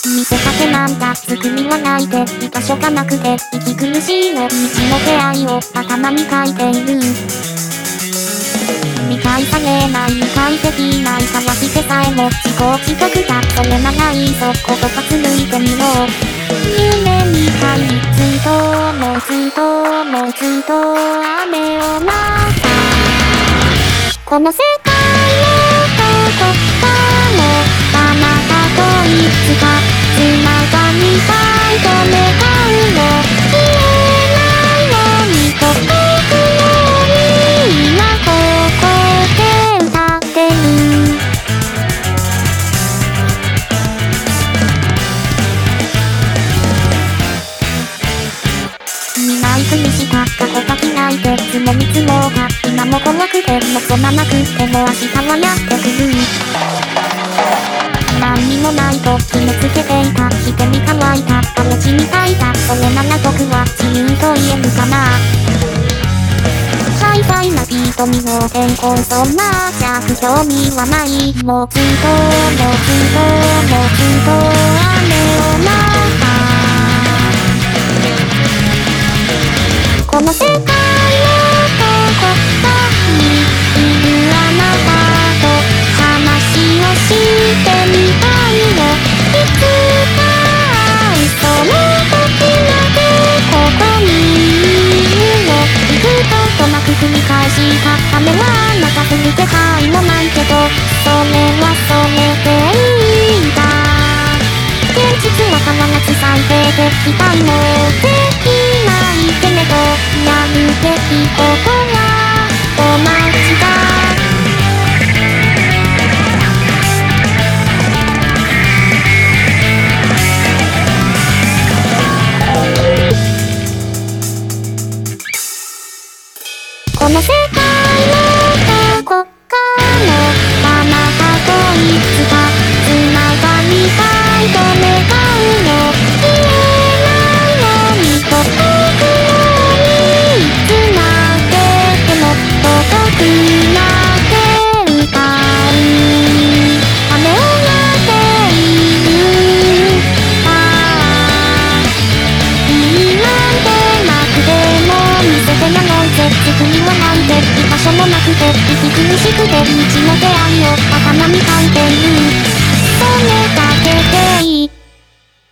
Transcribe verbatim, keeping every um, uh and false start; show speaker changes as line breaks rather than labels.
見せかけなんだ救いはないで居場所がなくて息苦しいの道の出会いを頭に書いている。理解されない理解できない探してさえも自己自覚だそれならいいぞ言葉紡いでみろ。夢みたいずっともうずっともうずっと雨を待ったこの世界のどこかのあなたといつかつながりたいと願うの消えないようにとくように今ここで歌ってる。見ないふりした過去が開いて積もり積もった今も怖くて望まなくても明日はやってくる。何にもないと決めつけていたしてみ乾いたガレージみたいだそれなら僕は自由と言えるかな。ハイファイなビートにの天候そんなじゃ不興味はないもうずっともうずっともうずっと雨を待ったこの世界のどこかにいるあなたと話をしてみたいのいつか会うその時までここにいるの幾度となく繰り返した雨はまた降る気配もないけどそれはそれでいいんだ。現実は変わらず最低で期待もできないけれどやるべきことは同じだ。この世界のどこかのあなたといつかつながりたいと願うの消えないようにとくようにいつまででも届くなって歌う雨を待っているああいいなんてなくても見せてやろうぜ救いはないで居場所もなくて息苦しくて道の出会いを頭に書いているそれ